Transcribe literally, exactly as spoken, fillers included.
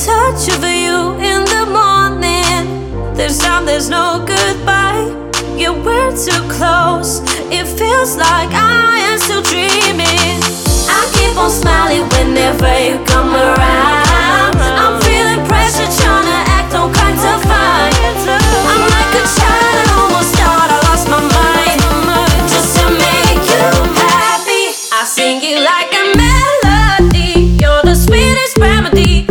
touch of you in the morning. This time there's no goodbye. Yeah, we're too close. It feels like I am still dreaming.